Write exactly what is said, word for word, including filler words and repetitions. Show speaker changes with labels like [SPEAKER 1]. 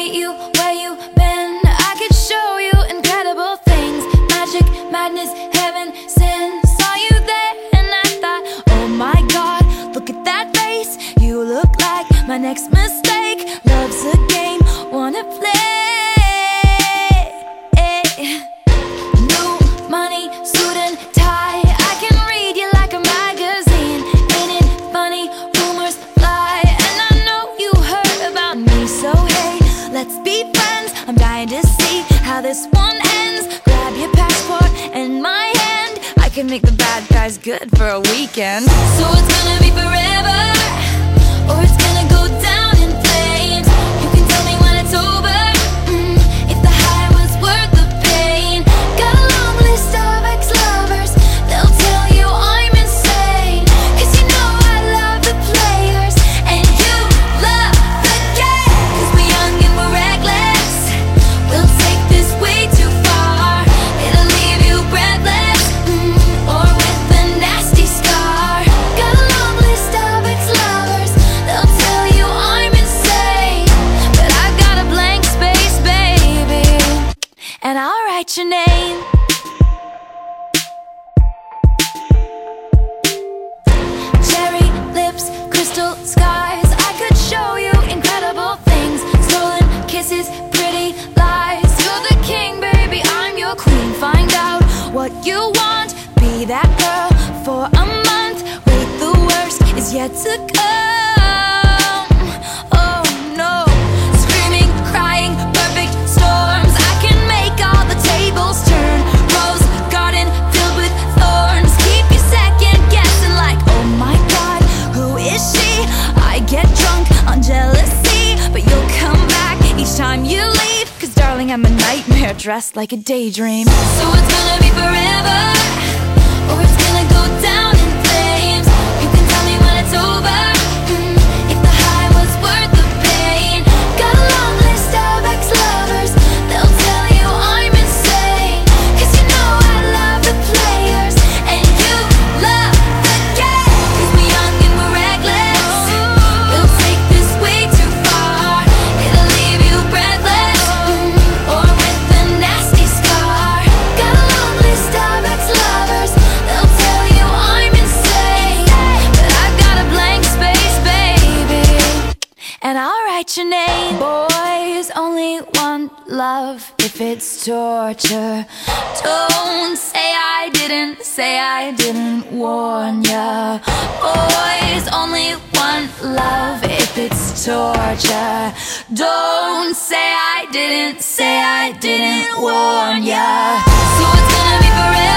[SPEAKER 1] meet you where you been. I could show you incredible things. Magic, madness, heaven, sin. Saw you there and I thought, oh my God, look at that face. You look like my next mistake. Love's a game, wanna play. New money, suit and tie. I can read you like a magazine. Ain't it funny? Rumors fly, and I know you heard about me. So hey, let's be friends. I'm dying to see how this one ends. Grab your passport and my hand. I can make the bad guys good for a weekend. So it's gonna be forever, or it's gonna go down in flames. You can tell me when it's over, mm, if the high was worth the pain. Got a long list of ex-lovers, they'll tell you I'm insane. Cause you know I love the players, and you love the game. Cause we're young and we're reckless, we'll take this way too far. It'll leave you breathless, mm, or with a nasty scar. Got a long list of ex-lovers, they'll tell you I'm insane. But I've got a blank space, baby, and I'll write your name. Cherry lips, crystal skies. I could show you incredible things. Stolen kisses, pretty lies. You're the king, baby, I'm your queen. Find out what you want, be that girl for a month. Wait, the worst is yet to come. Oh no, screaming, crying, perfect storms. I can make all the tables turn. Rose garden filled with thorns. Keep you second guessing like, oh my God, who is she? I get drunk on jealousy, but you'll come back each time you leave. Cause darling, I'm a nightmare dressed like a daydream. So it's gonna be forever, or it's gonna go down in flames. You can tell me when it's over, mm, if the high was worth the pain. Got a long list of ex-lovers, they'll tell you I'm insane. Cause you know I love the players, and you love the game. Cause we're young and we're reckless, we'll take this way too far. It'll leave you breathless, mm, or with a nasty scar. Got a long list of ex-lovers, they'll tell you I'm insane. But I've got a blank space, baby, and I'll write your name. Boys only want love if it's torture. Don't say I didn't, say I didn't warn ya. Boys only want love if it's torture. Don't say I didn't, say I didn't warn ya. So it's gonna be forever,